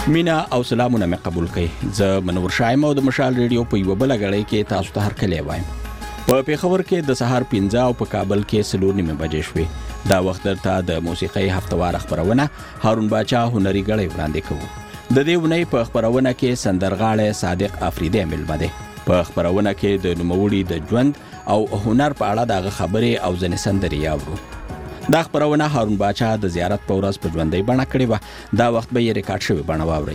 مینا او سلامونه مې قبول کړئ. زه منور شایم او د مشال ریډیو په یو بل غړی کې تاسو ته هرکلی وایم. په پیښور کې د سهار 15 او په کابل کې 4:30 بجې شوې. دا وخت درته د موسیقۍ هفتوار خبرونه هارون باچا هنري غړی وړاندې کوو. د دې ونې په خبرونه کې سندرغاړی صادق افریدی ملمه ده. په خبرونه کې د نوموړي د ژوند او هنر په اړه دغه خبرې او ځنې سندرې یاورو. دا خبرونه هارون باچا د زیارت په ورځ په ژوندۍ بڼه کړې وه. دا وخت به یې ریکارډ شوې بڼه واورئ.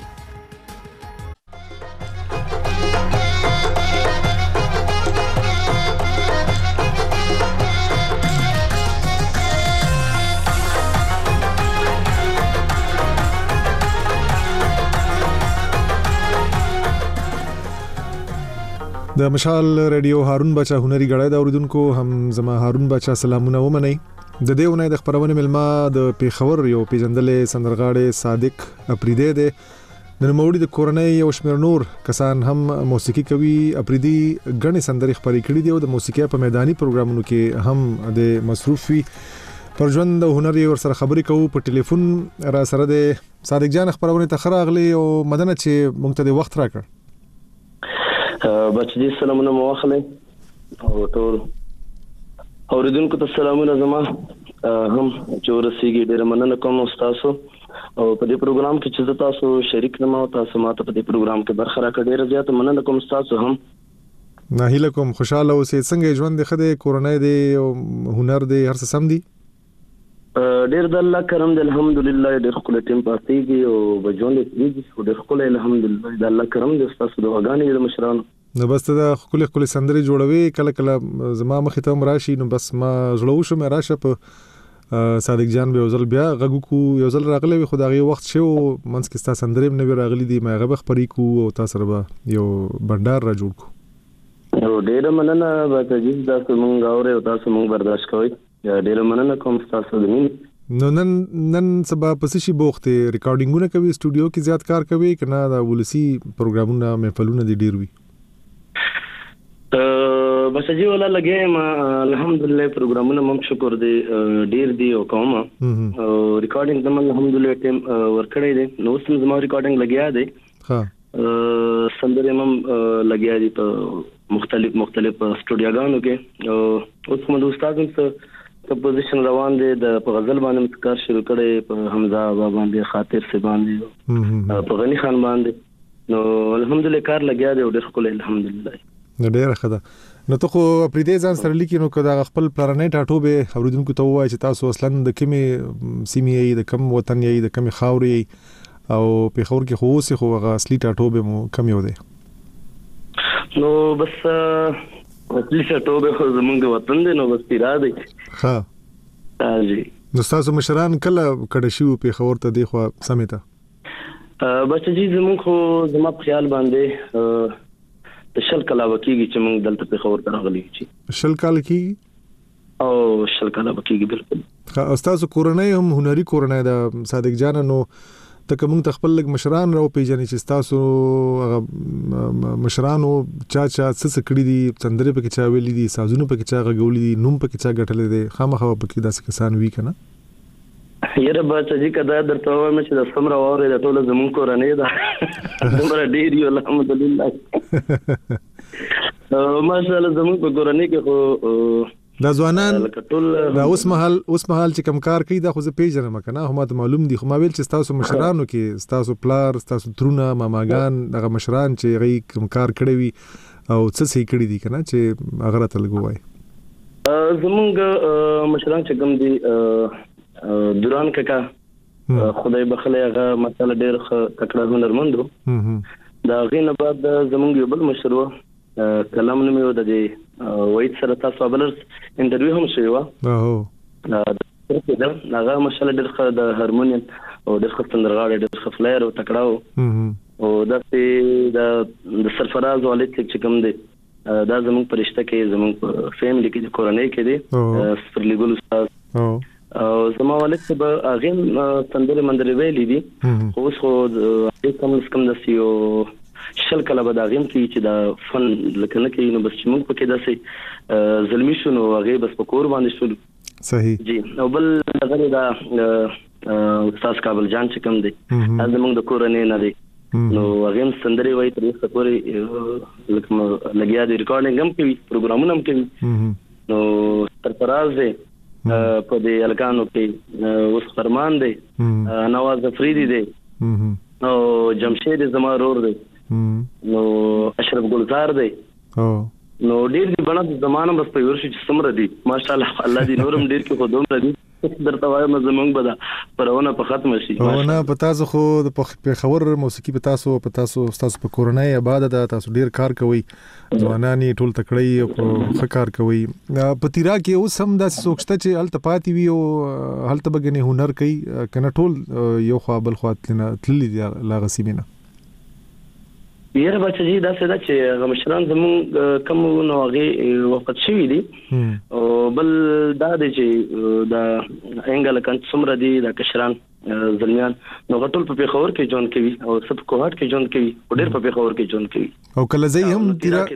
د مشال ریډیو هارون باچا هنري غړای دا اوریدونکو هم زما هارون باچا سلامونه ومنئ. د دې ونې د خبرونه ملما د پیښور یو پیژندلې سندرغاړی صادق افریدی دی. د نوموړي د کورنۍ یو شمېر نور کسان هم موسیقي کوي. افریدی غني سندرې خبرې کړې دي او د موسیقي په میداني پروګرامونو کې هم د مصروف وي. پر ژوند او هنر یې ورسره خبرې کوو. په ټلیفون را سره د صادق جان خبرونه ته خراغلي او مدنه چې موږ ته د وخت راکړ. بچی سلامونه مواخله او ټول اوریدونکو ته سلامونه زما هم چورسیږي. ډېر مننه کوم تاسو او په دې پروګرام کې چې تاسو شریک نه مو تاسو ماته په دې پروګرام کې برخه راکړه. ډېر زیات مننه کوم تاسو هم. نه هیله کوم خوشاله اوسئ. څنګه ژوند خدای کورونای دی او هنر دی هر څه سم دی؟ ډېر د الله کرم دی الحمدلله. ډېر خپل ټیم پاتېږي او بجون دې ډېر خپل الحمدلله د الله کرم دی. تاسو د وګانې د مشرانو نو بس ته د خپل سندري جوړوي کله کله زما مخې ته راشي نو بس ما زړه شو مې راشه په صادق جان به وزل بیا غږ کو یو ځل راغلی وي خدای وخت شو منځ کې ستا سندري نه وی راغلي دي ما غږ خبرې کو او تاسو ربا یو بندر را جوړ کو. نو ډېر مننه به تاسو تاسو مونږ اوري او تاسو مونږ برداشت کوئ. ډېر مننه کوم تاسو د مين. نو نن سبا پسې شي بوخته ریکارډینګونه کوي سټوډیو کې زیات کار کوي کنه دا ولسی پروګرامونه محفلونه دي ډیر وي. بس جی ولا لګې ما الحمدلله پروګرامونه مم شکر دی ډیر دی او کوم او ریکارډینګ د الحمدلله ټیم ورکړې دي. نو سم زما ریکارډینګ لګیا دی. ها سندره مم لګیا دي په مختلف سټوډیوګانو کې. او اوس کوم استادم څه پوزیشن روان دي د په غزل باندې کار شروع کړي په حمزه باندې خاطر سے باندې په غنی خان باندې. نو الحمدلله کار لګیا دی او ډیر خپل الحمدلله نو ډیره خده. نو ته خو پریدې ځان سره لیکي نو کدا خپل پلانې ټاټوبه اوریدونکو ته وایي چې تاسو اصلا د کومې سیمې د کوم وطن یې د کومې خاورې او پیښور کې خو اوسې خو هغه اصلي ټاټوبه مو کم یو دی. نو بس اصلي ټاټوبه خو زمونږ د وطن دی. نو بس پیرا دی. ها جی. نو تاسو مشران کله کډه شو پیښور ته دی خو سمیته بس جی زمونږ خو زما په خیال باندې شل کاله وکیږي چې موږ دلته په خبر راغلي چې شل کال کیږي او شل کاله وکیږي بالکل. استاد کورنۍ هم هنري کورنۍ دا صادق جان نو ته کوم خپل لګ مشران راو پیژنې چې تاسو مشرانو چا څه کړی دي چندرې په کې چا ویلي دي سازونو په کې چا غوړي دي نوم په کې چا غټلې دي خامخا په کې داسې کسان وی کنه. یره بچ چې کدا درته وایم چې د سمره وره د ټوله زمون کورنۍ ده دومره ډیر یو الحمدلله. ماشاءالله زمون په کورنۍ کې خو دا ځوانان دا اوس مهال چې کم کار کوي دا خو زه پیژنم کنه هم ته معلوم دي. خو ما ویل چې تاسو مشرانو کې تاسو پلار تاسو ترونه ماماګان دغه مشران چې غي کم کار کړی وي او څه صحیح کړی دي کنه چې هغه راته لګوي. زمونږ مشران چې کوم دي دوران ککا خدای بخله هغه مثلا ډیر تکړه هنرمندو. دا غینه بعد زمونږ یو بل مشروع کلام نوم یو د وایټ سره تاسو بلرز انټرویو هم شوی و. هغه مشاله ډیر د هارمونیم او ډیر څنګه ډیر خفلیر او تکړه او د سرفراز والد چې کوم دی دا زمونږ پرشته کې زمونږ فیملی کې کورنۍ کې دی سپرلیګل استاد او زما والد څه به اغین سندره مندرې ویلې دي. خو اوس خو کم داسې یو شل کله به دا اغین کې چې دا فن لکه نه کوي. نو بس چې موږ پکې داسې ظلمي شو نو هغې بس په کور باندې شول. صحیح جی. او بل هغه دا استاد کابل جان چې کوم دی زمونږ د کورنۍ نه دی نو هغه هم سندري وایي تر اوسه پورې لګیا دی ریکارډینګ هم کوي پروګرامونه هم کوي نو سرفراز دی په دې الکانو کې اوس فرمان دی نواز افریدي دی او جمشید زما رور دی نو اشرف ګلزار دی نو ډیر دی بڼه زمانه بس په ورشي چې سمره دي ماشاءالله الله دې نورم ډیر کې خودوم لري درته وایم زمونږ به دا پرونه په ختم شي نه پتا زه خو په خبر موسیقي په تاسو تاسو په کورنۍ آباد ده تاسو ډیر کار کوي ځوانان ټول تکړی او ښه کار کوي په تیرا کې اوس هم داسې سوچته چې هلته پاتې وي او هلته بګنې هنر کوي کنه ټول یو خوا بل خوا تللی دي لا غسیمینه یره بچی دا څه ده چې مشران زمون کوم نو هغه وخت شوی دي او بل دا د چې دا انګل کانت سمره دي د کشران زلمیان نو غټول په پیښور کې جون کوي او سب کوهات کې جون کوي ډېر په پیښور کې جون کوي او کله زی هم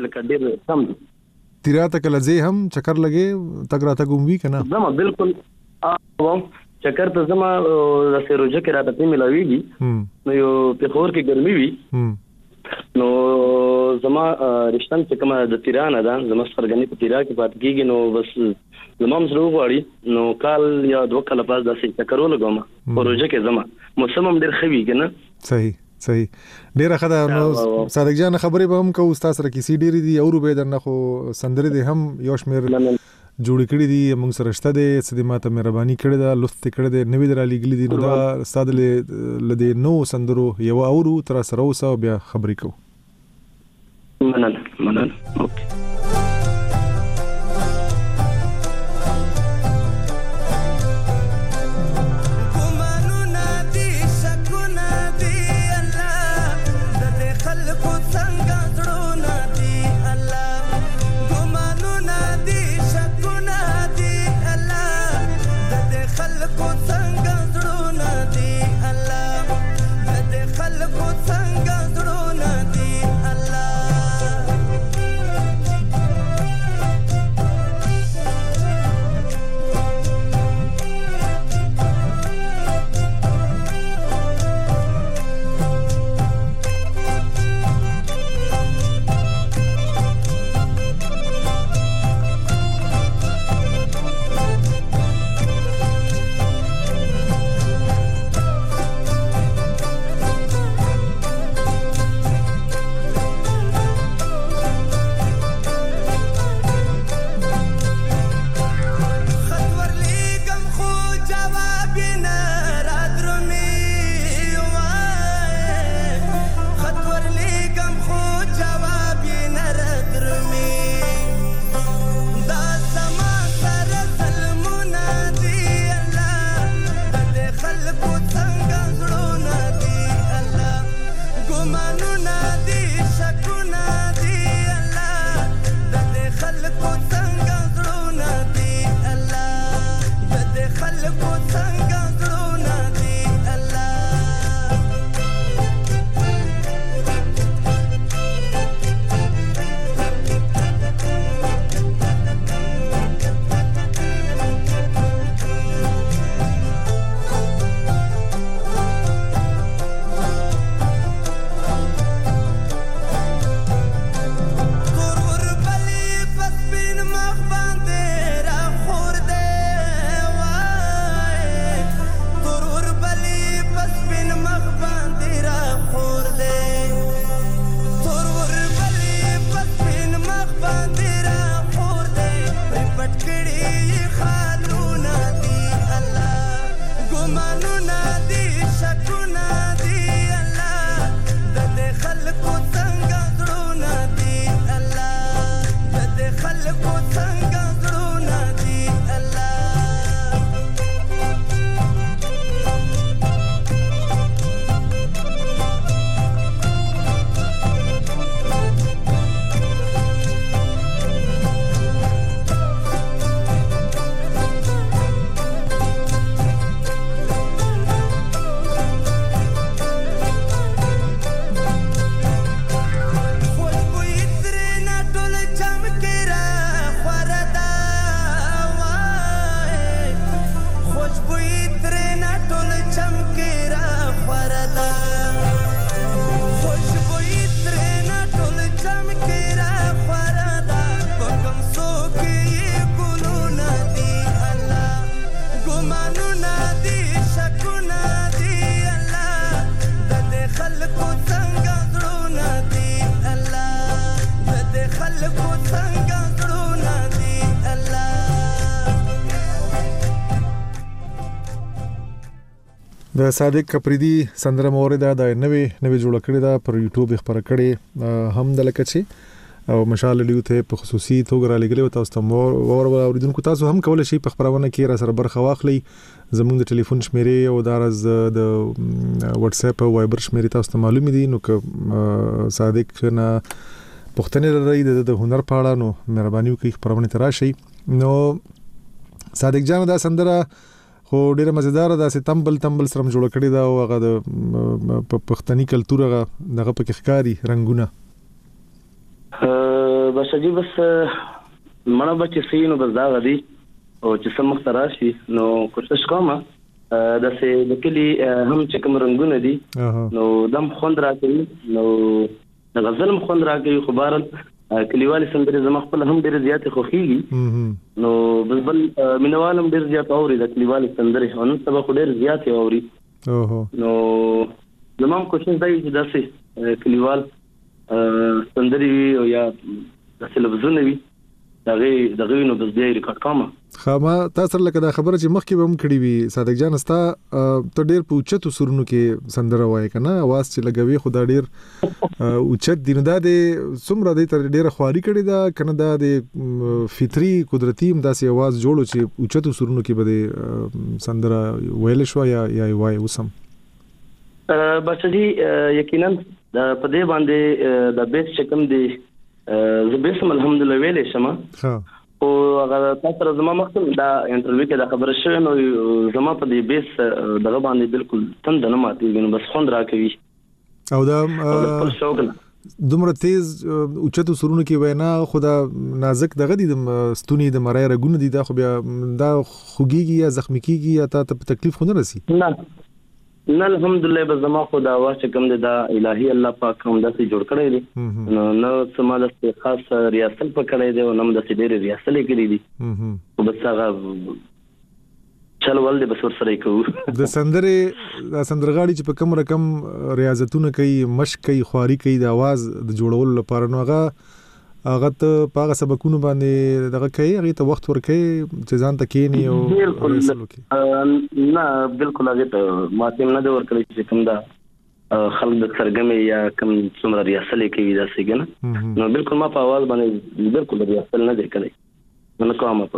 تیرا ته کله زی هم چکر لګي تګ راته ګوموي کنه زما بالکل چکر ته زما د سروجه کې راته ملاويږي نو یو پیښور کې ګرمي وي نو زما رښتن چې کومه د تیرانه ده زما سرګنی په تیرا کې پات کیږي نو بس زما مزرو غواړي نو کال یا دوه کال پاس داسې چکرول کوم پروژه کې زما موسم هم ډېر خوي کنه صحیح ډېر خدا نو صادق جان خبرې به هم کو استاد سره کیسې ډېری دي او به درنه خو سندره دي هم یو شمیر جوړ کړی دي موږ سره شته دي چې ماته مهرباني کړې ده لطف کړې ده نوې درالي ګلې دي نو دا استاد لدی نو سندرو یو اورو تر سره اوسه بیا خبرې کو مننه اوکې د صادق کپریدي سندره مورده د نوې جوړ کړی دا پر یوټیوب خبره کړي هم د لکچې او مشال لیو ته په خصوصي توګه را لګلې تاسو ته اوریدونکو تاسو هم کولای شئ په خبرونه کې را سره برخه واخلئ زموږ د ټلیفون شمیرې او دارز د واتس اپ او وایبر شمیرې تاسو ته معلوم دي نو که صادق نه پښتنه لري د هنر په اړه نو مهرباني وکړئ خبرونه ته راشئ نو صادق جان دا سندره خو ډیره مزیدار ده سه تمبل سره جوړ کړی دا او هغه د پښتني کلچر هغه په ښکاری رنگونه بس جی بس مړه بچی سینو بس دا غدي او چې سم مختراشي نو کوشش کوم د سه د کلی هم چې کوم رنگونه دي نو دم خوند راکړي نو د غزل خوند راکړي خو بارل کلیوالي سندري زما خپل هم ډېر زیات خوخيږي نو بل مینوالم ډېر زیات اوري د کلیوالي سندري نو سبا خو ډېر زیات اوري نو زما کوشش دی چې داسې کلیوال سندري او یا د لفظونه وي دغه نو بس دی ریکارډ کوم خامہ تاسو لکه دا خبره چې مخکې به هم کړی وي صادق جان استا ته ډیر په اوچتو سرونو کې سندره وای کنه आवाज چې لګوي خدا ډیر اوچت دین دا د څومره د تر ډیر خواري کړی دا کنه دا د فطری قدرتي امداسي आवाज جوړو چې اوچتو سرونو کې به سندره ویل شو یا وای وسم بس دي یقینا په دې باندې د بیس شکم دي زبېسم الحمدلله ویلې شمه او هغه تاسو زما مخکې دا انټرویو کې دا خبره شوه نو زما په دې بیس دغه باندې بالکل تند نه ماتېږي نو بس خوند راکوي او دا دومره تیز اوچتو سرونو کې وینا خدا نازک دغه دي د ستونی د مړای رګونه دي دا خو بیا دا خوګيږي یا زخمی کیږي یا ته تکلیف خو نه رسی نه الحمدلله بس زما خدا واسه کوم دا الهي الله پاک هم داسې جوړ کړی دي نو سما د خاص ریاست په کړی دی او نم د ډېر ریاست کړی دي او بس هغه چل ولې بس ور سره کوو د سندرغاړي چې په کوم رقم ریاضتونه کوي مشق کوي خواري کوي د आवाज د جوړولو لپاره نو هغه ته پاغه سبقونه باندې دغه کوي هغه ته وخت ورکړي چې ځان ته کینی او نه بالکل هغه ته ماته نه د ورکړي چې کوم دا خلک د سرګمې یا کوم څومره ریاست کوي دا څنګه نو بالکل ما په आवाज باندې بالکل ریاست نه دی کړی نو کومه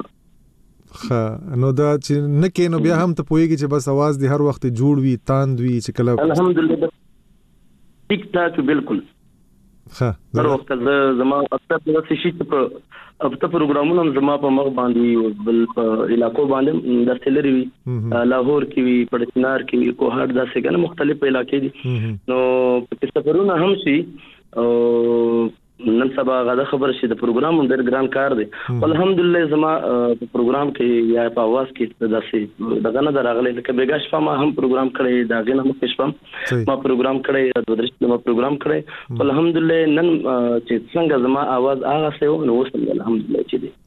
په نو دا چې نه کینو بیا هم ته پوهیږي چې بس आवाज دی هر وخت جوړ وي تاند وي چې کله الحمدلله ټیک ټاک بالکل هر وخت زما اکثر د شي په پروګرامونو زما په مخ باندې بل علاقو باندې د سلری وی لاهور کې وی پړچنار کې وی کوهاټ داسې کنه مختلف علاقې دي نو په سفرونه هم شي او نن سبا غدا خبر شي د پروګرام ډېر ګران کار دی الحمدلله زما په پروګرام کې یا په आवाज کې داسې دغه نه راغلي لکه بیګا شپه ما هم پروګرام کړی دا غنه مخ شپه ما پروګرام کړی د درشت ما پروګرام کړی الحمدلله نن چې څنګه زما आवाज هغه سه نو وسم الحمدلله چې دی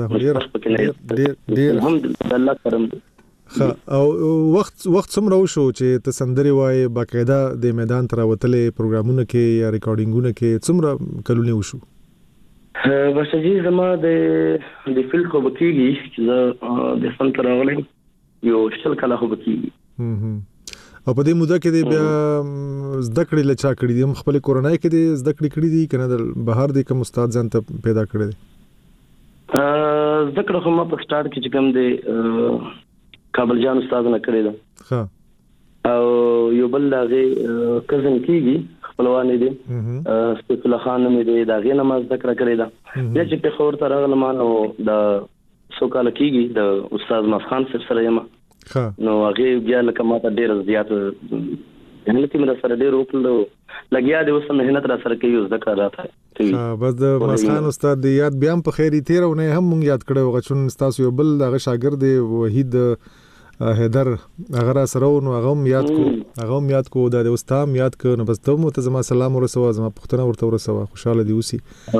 خزه ډېر الحمدلله الله کرم او وخت څومره وشو چې ته سندري وای باقاعده د میدان تر وتلې پروګرامونه کې یا ریکارډینګونه کې څومره کلونه وشو بس جی زما د فیلډ خو بکیږي چې د فن تر راغلی یو شل کله خو بکیږي او په دې موده کې بیا زده کړې لچا کړې دي خپل کورونای کې دي زده کړې دي کنه د بهر د کوم استاد ځان ته پیدا کړی دي زده کړې خو ما په سٹارټ کې چې کوم دي کابل جان استاد نه کړی دا او یو بل دغه کزن کیږي خپلوان دي استاد الله خان مې دي دغه نماز ذکر کړی دا چې په خور تر غل مانو دا سوکاله کیږي د استاد مفخان سره یم نو هغه بیا لکه ماته ډیر زیات یعنی چې موږ سره ډیر وکړو لګیا دی اوس مهنت را سره کوي ذکر راته بس د مسخان استاد دی یاد بیا په خیری تیرونه هم مونږ یاد کړو غچون تاسو یو بل دغه شاګرد وحید هدر هغه سره نو هغه یاد کو د استاد یاد کو نو بس ته مو ته زما سلام ورسوه زما پښتنه ورته ورسوه خوشاله دی اوسي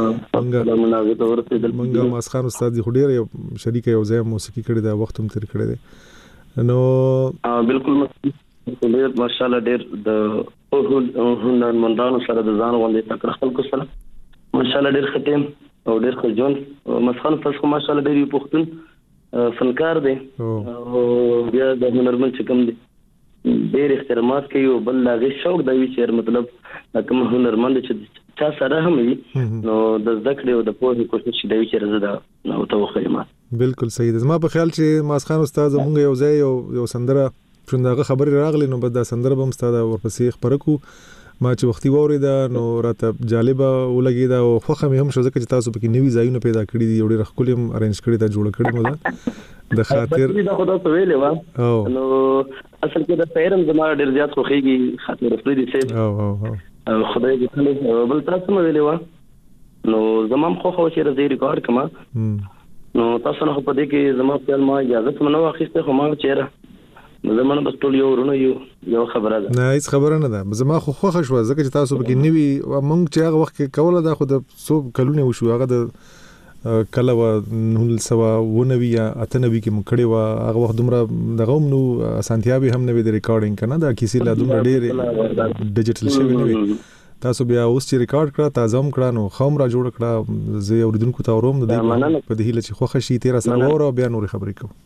مونږه مسخان استاد دی خډیر شریک یو ځای موسیقي کړی دا وخت هم تیر کړی دی نو بالکل ډېر ماشاءالله ډېر د هنرمندانو سره د ځان غونډې تکړه خلکو سره ماشاءالله ډېر ختم او ډېر خجون مسخن تاسو ماشاءالله ډېر پښتون فنکار دی او بیا د هنرمند چې کوم دی ډېر احترامات کوي او بل هغه شوق دی چې مطلب کوم هنرمند چې چا سره هم وي نو د ذکر او د پوهې کوشش دی چې زده نو توخه ما بالکل صحیح ده. زما په خیال چې ماسخان استاد مونږ یو ځای یو سندره څنګه خبري راغلی نو بد دا سندره به استاد ورپسې خبره کو ما چې وختي وریدا نو راته جالبه ولګی دا او خوخه مې هم شو ځکه چې تاسو پکې نوی ځایونه پیدا کړی دي وړي رخکولم ارینج کړی دا جوړ کړی مو دا د خاطر دا خدا ته ویلې و نو اصل کې دا پیرم زما ډیر زیات خوخيږي خاطر فريدي سیف خدای دې خلک بل تاسو مې ویلې و نو زمام خو چې راځي ریکارډ کما نو تاسو نه په دې کې زما خپل ما اجازه منو اخیسته خو ما چیرې زمونه بس ټول یو خبره ده نه هیڅ خبره نه ده زما خو خوښ شو ځکه چې تاسو پکې نیوي مونږ چې هغه وخت کې کوله دا خو د سو کلونه وشو هغه د کله و 1990 یا 98 کې مونږ کړي و هغه وخت دومره دغه نو سانتیابي هم نه وی د ریکارډینګ کنه دا کیسې لا دومره ډېر ډیجیټل شوی نه وی تاسو بیا اوس چې ریکارډ کړه تازه هم کړه نو خام را جوړ کړه زه اوریدونکو ته وروم د دې په دې هیله چې خوښ شي 13 سره وره بیا نور خبرې کوم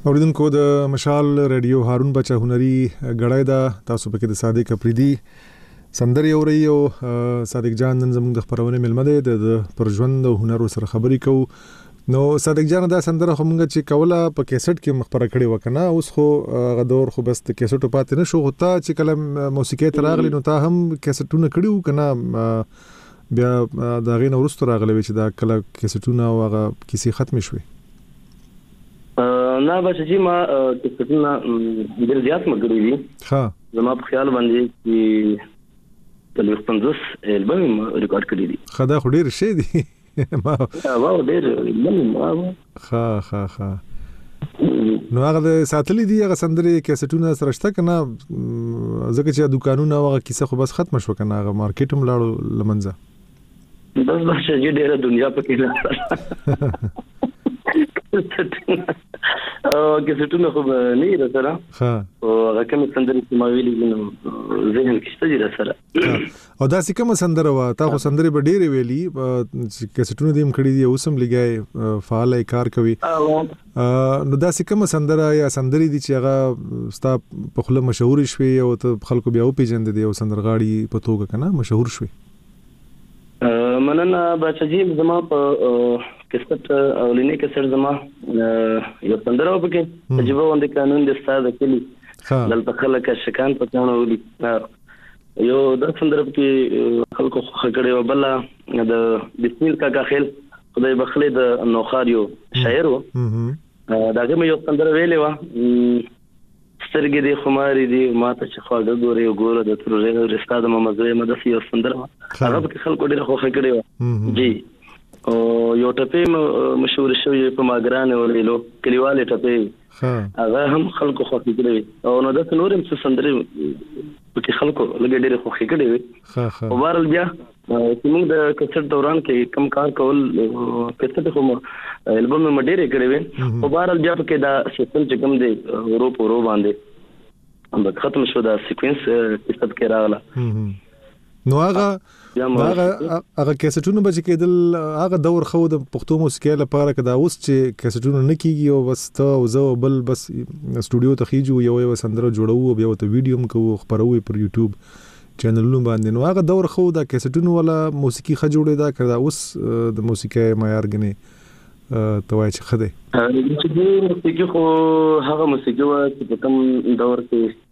اوریدونکو د مشال رادیو هارون بچا هنري غړای دا تاسو پکې د صادق اپریدي سندري اوري او صادق جان نن زموږ د خبرونه ملمه ده د پر ژوند او هنر سره خبري کو نو صادق جان دا سندره همغه چې کوله په کیسټ کې مخبره کړي وکنه اوس خو غدور خو بس د کیسټو پاتې نشو هوتا چې کله موسیقي تراغلی نو تا هم کیسټونه کړیو کنه بیا دا غین ورستو راغلی چې دا کله کیسټونه او هغه کیسې ختم شوي نه بچ چې ما کیسټونه ډیر زیات مګړي دي ها زما په خیال باندې چې تل 50 البم ریکارډ کړی دي خدا خو ډیر شي دي ما واو ډیر البم ها نو هغه ساتلې دي هغه سندري کیسټونه سره شته کنه ځکه چې دکانونه هغه کیسه خو بس ختم شو کنه هغه مارکیټ هم لاړو لمنځه بس چې ډیره دنیا پکې کیسټونه خو نه رسره ها او هغه کوم سندري چې ما ویلي نو ذهن کې څه دي رسره او دا څه کوم سندره وا تا خو سندري به ډېر ویلي چې کیسټونه دې مخړي دي اوسم لګای فعال کار کوي نو دا څه کوم سندره یا سندري دي چې هغه ستا په خله مشهور شوي او ته خلکو بیا پیژند دي او سندرغاړي په توګه کنه مشهور شوي مننه بچی زما په کیسټ اولینی کیسټ زما یو سندره وکړه تجربه باندې قانون د استاد کلی دلته خلک شکان په ځانو ولي یو د سندره کې خلکو خکړې وبله د بسمیل کا خیل خدای بخله د نوخاریو شاعر و داګه مې یو سندره ویلې و سترګې دې خماري دي ماته چې خواږه ګوري او ګوره د ترورې رستا د ممزه مدفي یو سندره هغه کې خلکو ډېر خوښ کړي و جی او یو ټپې مشهور شوی په ماګران ورېلو کلیواله ټپې هغه هم خلکو خوښ کړي او نو د نورم څه سندره په خلکو لګې ډېر خوښ کړي وي او بهرل بیا چې موږ د کیسټ دوران کې کم کار کول کیسټ خو البم مې ډېر کړي وي او بهرل بیا کې دا سیستم چې کوم دی ورو باندې هم ختم شو دا سیکوینس کیسټ کې راغله نو هغه کیسټونه به کېدل هغه دور خو د پښتو موسیقۍ لپاره کدا اوس چې کیسټونه نه کیږي او بس ته او زه بل بس سټوډیو ته خېجو یو سندره جوړو بیا ته ویډیو هم کوو خبروي پر یوټیوب چینلونو باندې نو هغه دور خو د کیسټونو ولا موسیقي خ جوړې دا کړه اوس د موسیقۍ معیار غني توای چې خده موسیقي خو هغه موسیقي و چې په کوم دور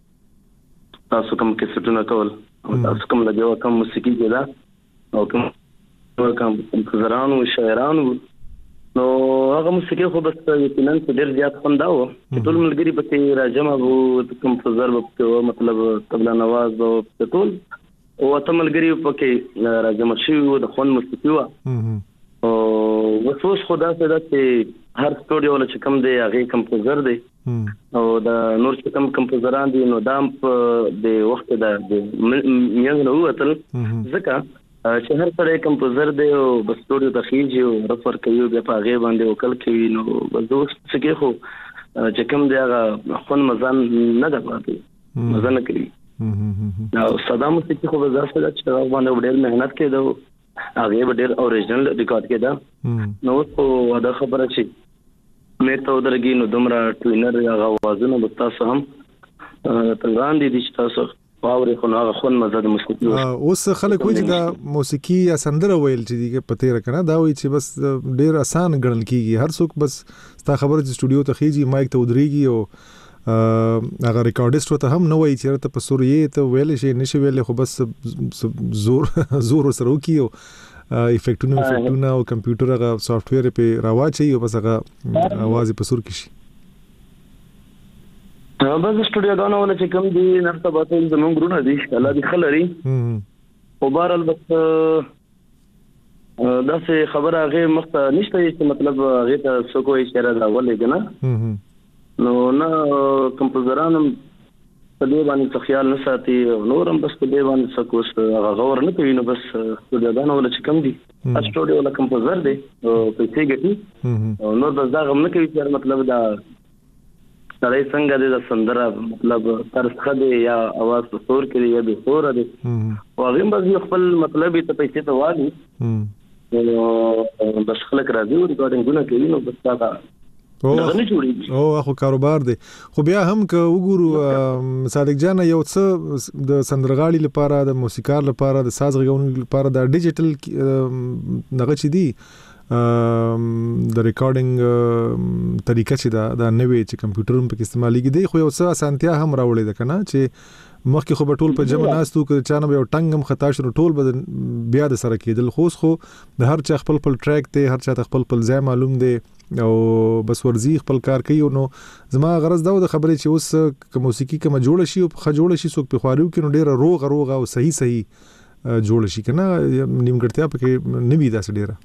کې تاسو کوم کیسټونه کول تاسو کوم لګیو کوم موسیقي کې دا او کوم کمپوزرانو شاعرانو نو هغه موسیقي خو بس یقینا ډېر زیات خونداو ټول ملګری پکې راجمع وو کمپوزر په مطلب طبلا نواز او ټول او ته ملګری پکې راجمع شي وو د خون موسیقي وا او وسوس خدا سره چې هر سټوډیو له کوم دی هغه کمپوزر دی او دا نور چې کوم کمپوزران دي نو دا د وخت د میانګ نو وتل ځکه چې هر سره کمپوزر دی او بس سټوډیو ته خېږي او رفر کوي بیا په هغه باندې وکړ کوي نو بس دوست څه خو چې کوم دی هغه خون مزان نه ده پاتې مزان کوي نو صدام موسیقي خو بس ځکه چې هغه باندې ډېر مهنت کړي هغه ډېر اوریجنل ریکارډ کړي نو خو دا خبره چې مې ته درګي نو دومره ټوینر هغه وازونه به تاسو هم تلوان دي چې تاسو باورې خو هغه خون مزه د موسیقي اوس خلک وایي چې دا موسیقي یا سندره ویل چې پته راکنه دا وایي چې بس ډېر آسان ګڼل کیږي هر څوک بس ستا خبره چې سټوډیو ته خېږي مایک ته ودرېږي او هغه ریکارډیسټ ته هم نه وایي چې ته په سورې ته ویل شي نشي ویل خو بس زور سره وکيو افیکټونه او کمپیوټر هغه سافټویر په راواچي او بس هغه आवाज په سور کې شي بس سټوډیو دا نو چې کوم دي نفسه باته زموږ ګرونه دي الله دې خلري او بهرال بس دا څه خبره هغه مخ نشته چې مطلب هغه ته څه کوئی اشاره دا ولې کنه نو نه کمپوزرانم په دې باندې خیال نه ساتي نورم بس په دې باندې څه کوس غور نه کوي نو بس سټوډیو دا نو چې کوم دي سټوډیو له کمپوزر دی او پیسې ګټي او نور بس دا غم نه کوي چې مطلب دا سړی څنګه د سندره مطلب ترخه دی یا आवाज په سور کې یا به سور دی او هغه بس خپل مطلب ته پیسې ته وایي بس خلک راځي او ریکارډینګونه کوي نو بس دا نه جوړیږي او خو کاروبار دی. خو بیا هم که وګورو صادق جان یو څه د سندرغاړي لپاره د موسیقار لپاره د ساز غږونکو لپاره د ډیجیټل دغه چي دی د ریکارډینګ طریقه چې دا نوې چې کمپیوټر په استعمالېږي دی، خو یو څه اسانتیا هم راوړې ده کنه چې مخکې خو به ټول په جمع ناستو که چانه به یو ټنګ هم خطا شو ټول به بیا د سره کېدل. خو د هر چا خپل ټریک دی، هر چا خپل ځای معلوم دی او بس ورزي خپل کار کوي. نو زما غرض دا د خبرې چې اوس که موسیقي کوم جوړ شي او خه جوړ شي څوک په خواريو کې نو ډېر روغ او صحیح جوړ شي کنه نیمګړتیا پکې نه وي داس ډېره.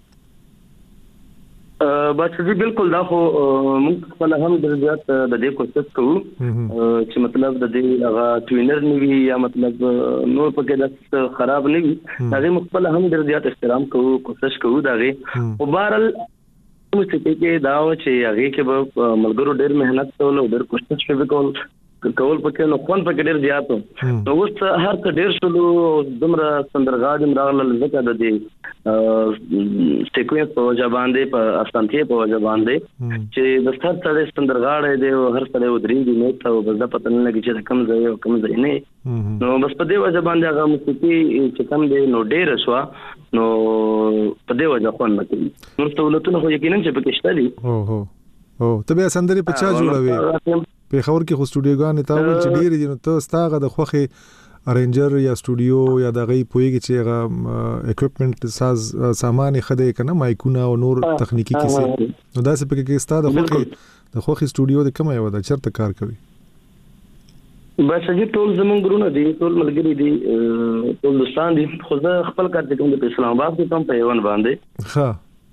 بس جی بالکل دا خو موږ خپل هم د زیات د دې کوشش کوو چې مطلب د دې هغه ټوینر نیوي یا مطلب نور پکې د خراب نیوي هغه مخبل هم د زیات احترام کوو کوشش کوو داغه. او بهرال موسیقي کې دا و چې هغه کې به ملګرو ډېر مهنت کول او ډېر کوشش وکول پکې نو خون پکې ډېر زیات نو اوس هر څه ډېر شلو دمره سندرغاړي مراغله لکه د دې سیکوینس په وجه باندې په اسانتي په وجه باندې چې د ستر سره سندرغاړي دی او هر سره ودرېږي نو ته بس دا پته نه لګي چې کم ځای او کم ځای نه نو بس په دې وجه باندې هغه موسیقي چې کم دی نو ډېر شو نو په دې وجه خو نه کوي نو سہولتونه خو یقینا چې پکې شته دي. او ته به سندري په چا جوړوي په خبر کې خو سټوډیوګان ته وایي چې ډېر دي نو ته ستاغه د خوخه ارینجر یا سټوډیو یا دغه پویږي چې هغه اکوپمنٹ ساز سامان خدای کنه مایکونه او نور تخنیکی کیسه نو دا څه پکې ستاده خوخه سټوډیو د کومه یو دا چرته کار کوي. بس چې ټول زمونږ ګرونه دي ټول ملګری دي ټول دوستان دي خو زه خپل کار کوم د اسلام آباد کې کوم په یوان باندې ها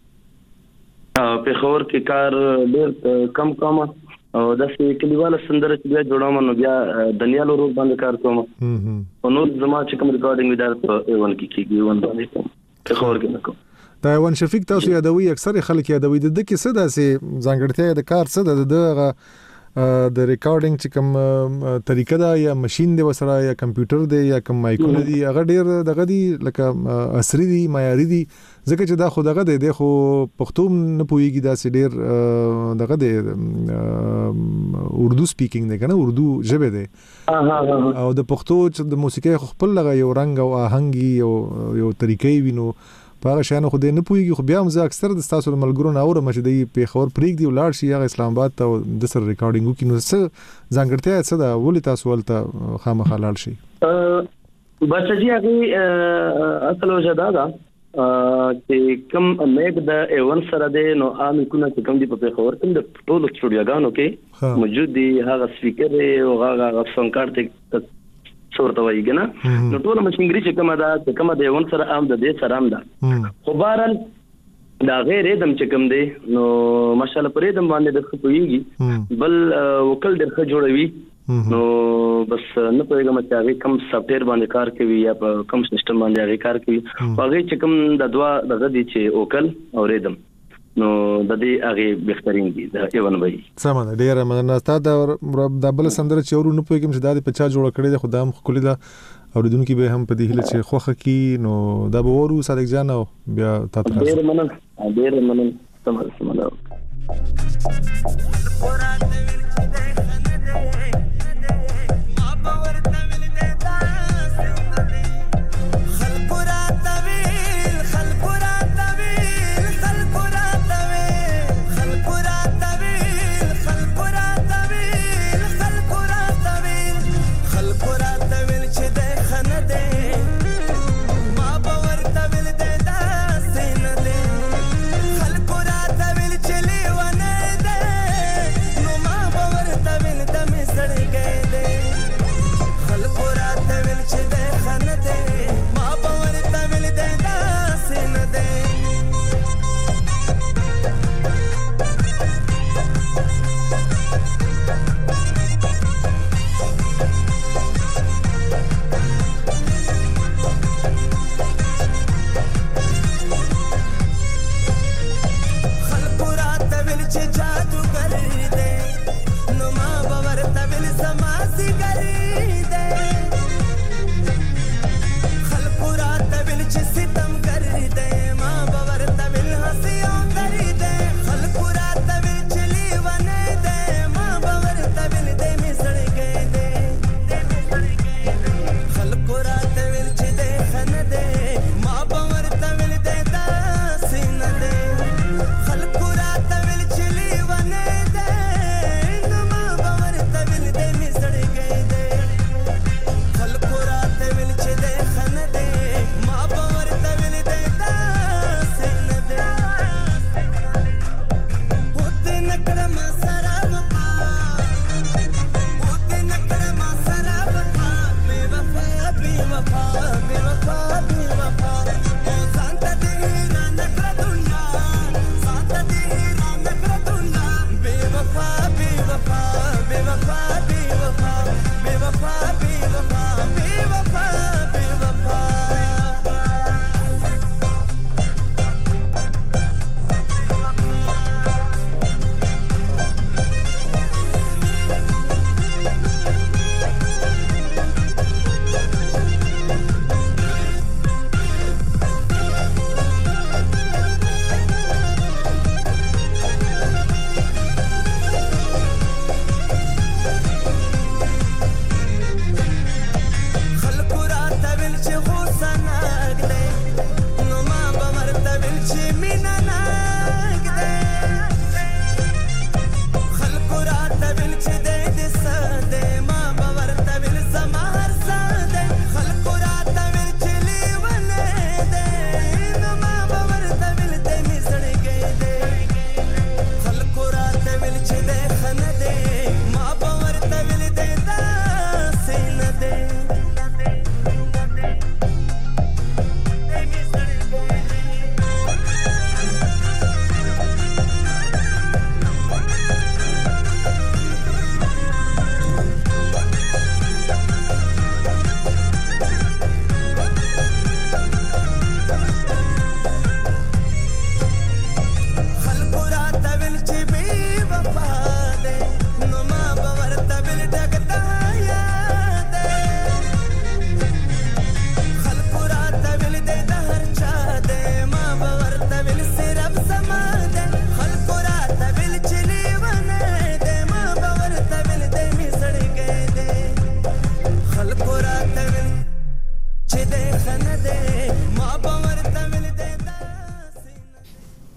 په خبر کې کار ډېر کم او داسې کلیواله سندره چې بیا جوړوم نو بیا دنیا له روز باندې کار کوم او نور زما چې کوم ریکارډینګ ویډیو په ایوان کې کیږي ون باندې کوم په خبر کې نه کوم. دا ایوان شفیق تاسو یادوي اکثر خلک یادوي د کې څه داسې ځانګړتیا د کار څه د ریکارډینګ چې کوم طریقه دا یا ماشين دی وسره یا کمپیوټر دی یا کوم مایکونه دی هغه ډېر دغه دی لکه عصري دی معیاري دی ځکه چې دا خو دغه دی خو پښتو نه پويږي دا سي ډېر دغه دی اردو سپیکینګ دی کنه اردو ژبه دی او د پښتو چې د موسیقي خپل لغه یو رنگ او آهنګي یو طریقې وینو په هغه شان خو دې نه پويږي خو بیا هم زه اکثر د تاسو ملګرو نه اورم چې د په خبر پریک دی ولار شي هغه اسلام آباد ته د سر ریکارډینګ وکړي نو څه ځانګړتیا څه دا ولې تاسو ولته خامخا لاړ شي. بس جی هغه اصل وجه دا چې کوم میک د ایون سره دی نو عام کونه چې کوم دی په خبر کوم د ټول سټوډیوګانو کې موجود دی هغه سپیکر او هغه ساوند کارت صورت وایي کنه نو ټول مشینګری چې کومه د ایون سره عام د دې سره عام ده خو بهرال دا غیر ادم چې کوم دی نو ماشاءالله پرې دم باندې د خپويږي بل وکل درخه جوړوي نو بس نه پوهیږم چې هغه کوم سافټویر باندې کار کوي یا په کوم سیستم باندې هغه کار کوي هغه چې کوم د دوا دغه دي چې وکل او ریدم نو د دې هغه بهترین دي د ایوان وای سمه ډیره مننه ستاسو د بل سندره چې ورو نه پوهیږم چې د پچا جوړ کړی د خدام خولي دا اوریدونکو به هم په دې هله چې خوخه کی نو دا به ورو صادق جان او بیا تاسو ډیر مننه سمه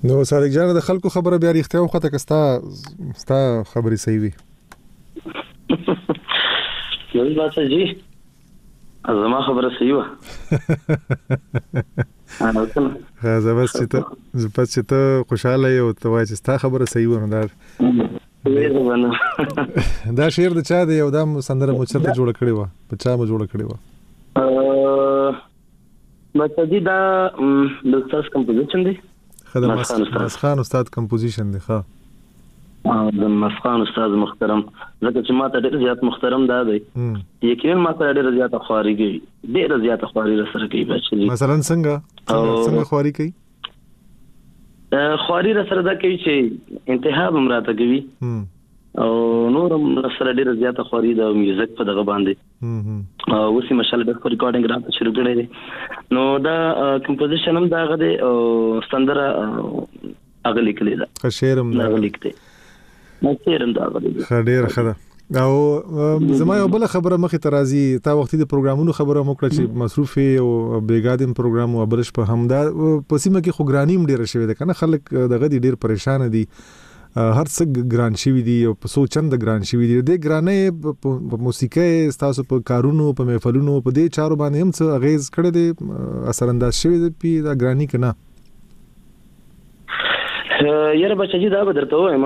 نو صادق جان د خلکو خبره بیا ریښتیا وخته کستا خبرې صحیح وي نو باسه جی زما خبره صحیح و انا کنه زبس چې ته خوشاله یو ته وایې چې ستا خبره صحیح و نو دا شعر د چا دی او دا سندره مو چرته جوړه کړې وه په چا مو جوړه کړې وه بس دې دا د استاد کمپوزیشن دی مسخان استاد کمپوزیشن دی ښه د مسخان استاد محترم ځکه چې ما ته ډېر زیات محترم دا دی یقینا ما ته ډېر زیات خواري کوي ډېر زیات خواري سره کوي بچي مثلا څنګه خواري کوي خواري سره دا کوي چې انتخاب امراته کوي او نور سره ډېر زیات خواري د میوزیک په دغه باندې او اوس مشال د ریکارډینګ راته شروع کړی دی نو دا کمپوزیشن هم دا غده او سندره اغلی کلی دا شعرم دا اغلی کته نو شعرم دا غده ډېر ښه او زما یو بل خبره مخې ته راځي تا وختي د پروګرامونو خبره مو کړه چې مصروف او بیګادم پروګرام او بلش په همدا په سیمه کې خو ګرانی هم ډېره شوې ده کنه خلک دغه ډېر پریشان دي هر څه ګران شوی دي او په سوچند ګران شوی دي د ګرانې په موسیقي تاسو په کارونو په محفلونو په دې چارو باندې هم څه اغیز کړی دی اثر انداز شوی دی په دا ګرانی کنه یاره بچی دا به درته وایم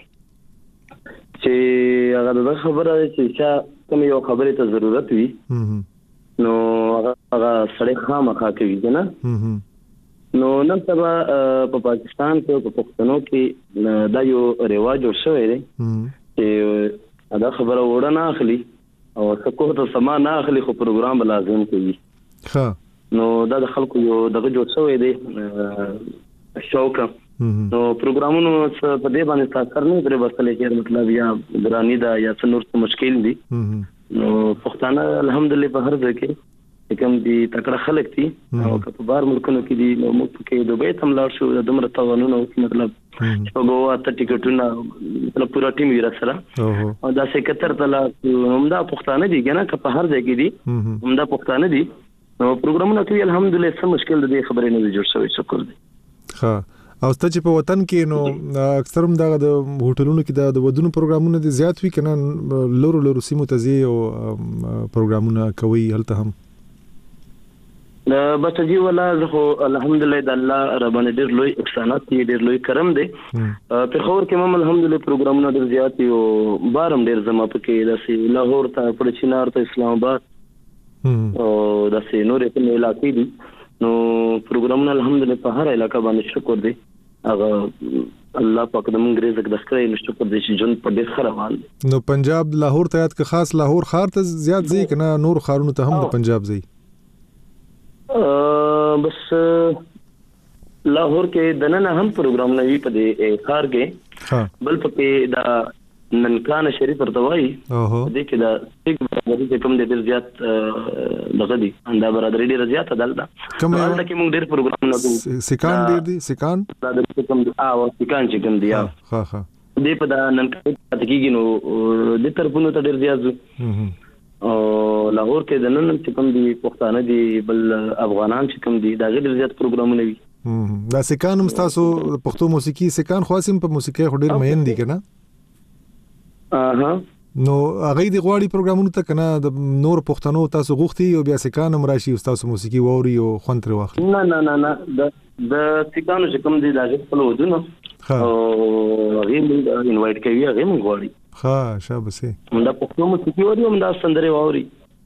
چې هغه د خبره چې کوم یو خبره ته ضرورت وي نو هغه سړی خامخا کوي کنه نو نن سبا په پاکستان کې په پښتنو کې دا یو رواج جوړ شوی دی چې دا خبره وړه نه اخلي او څوک ته سما نه اخلي خو پروګرام لازم کوي ها نو دا د خلکو یو دغه جوړ شوی دی شوق نو پروګرامونو په دې باندې تاثیر نه درې بسلې چې مطلب یا ګرانی دا یا څنور څه مشکل دي نو پښتانه الحمدلله په هر ځای کې کوم دي تکړه خلک دي او په بار ملکونو کې دي نو موږ کې دوبه تم لاړ شو د دومره توانونو مطلب په ګوا ته ټیکټونه مطلب پورا ټیم یې راسره او دا 71 تلا همدا پښتانه دي کنه که په هر ځای کې دي همدا پښتانه دي نو پروګرامونه کوي الحمدلله څه مشکل دي خبرې نه جوړ شوی شکر دي ها او ست چې په وطن کې نو اکثرم دا د هوټلونو کې د ودونو پروګرامونه دي زیات وی کنه لورو سیمو تزي او پروګرامونه کوي هلته هم بس جی ولا زه الحمدلله د الله ربانه ډیر لوی احسانات دي ډیر لوی کرم دي په خور کې مم الحمدلله پروګرامونه ډیر زیات او بارم ډیر زما پکې داسې لاهور ته پړچینار ته اسلام آباد او داسې نورې په علاقې دي نو پروګرامونه الحمدلله په هر علاقې باندې شکر دي هغه الله پاک د مونږ رزق د خیر نشته پر دې چې جون په ډیر خروان نو پنجاب لاهور ته یاد که خاص لاهور خار ته زیات ځای کنه نور خارونو ته هم د پنجاب ځای بس لاهور کې دننه هم پروګرام نه وی په دې خار کې بل پکې دا ننکان شریف ورتوي دې کې دا چې کوم دې ډیر زیات دغه دي انده برادری ډیر زیات دلته کوم دا کې موږ ډیر پروګرام نه کوو سکان ډیر دي سکان دا د کوم او سکان چې کوم دي ها دې په دا ننکان تکیږي نو د طرفونو ته ډیر زیات او لاهور کې د نن چې کوم دي پښتانه دي بل افغانان چې کوم دي دا ډیر زیات پروګرامونه وي دا سکان هم تاسو پښتو موسیقي سکان خاصم په موسیقي ډیر مین دي کنه نو هغه دی غواړي پروګرامونو ته کنه د نور پښتنو تاسو غوښتي او بیا سکان هم راشي تاسو موسیقي ووري او خوند تر واخلي نه د سکانو چې کوم دي دا خپل ودونه او هغه موږ انوایټ کوي هغه موږ غواړي ها شابسه دا پښتو موسیقي ووري هم دا سندره ووري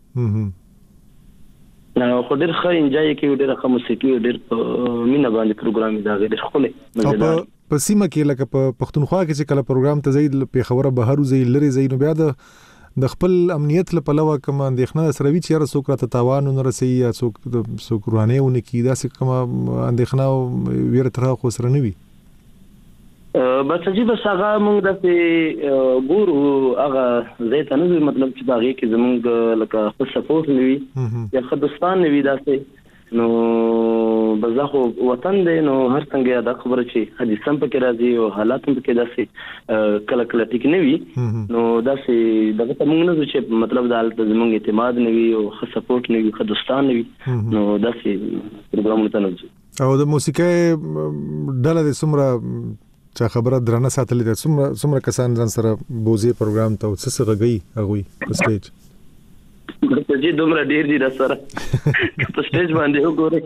نو خو ډېر ښه انجوای کوي ډېر ښه موسیقي ډېر مینه باندې پروګرام دا ډېر ښکلی مزیدار په سیمه کې لکه په پښتونخوا کې چې کله پروګرام ته ځي په خبره بهر وزي لري زي نو بیا د خپل امنیت لپاره لوا کوم اندېښنه سره وی چې څوک راته تاوان نه رسي یا څوک روانه ونه کی دا څه کوم اندېښنه ویره تر خو سره نه وي بس چې بس هغه موږ د ګورو هغه زه ته نه مطلب چې باغې کې زموږ لکه خو سپورټ نوي یا خدستان نوي داسې نو بزه خو وطن دی نو هر څنګه دا خبره چې حدیث هم پکې راځي او حالات هم پکې داسې کله کله ټیک نه وي نو داسې دغه ته موږ نه چې مطلب د حالت زموږ اعتماد نه وي او ښه سپورټ نه وي ښه دوستان نه وي نو داسې پروګرامونه ته نه ځي او د موسیقۍ ډله د څومره چا خبره درنه ساتلې ده څومره کسان ځان سره بوزي پروګرام ته څه غږی هغه په سټیج چې دومره ډیر دي سره په سټیج باندې وګورئ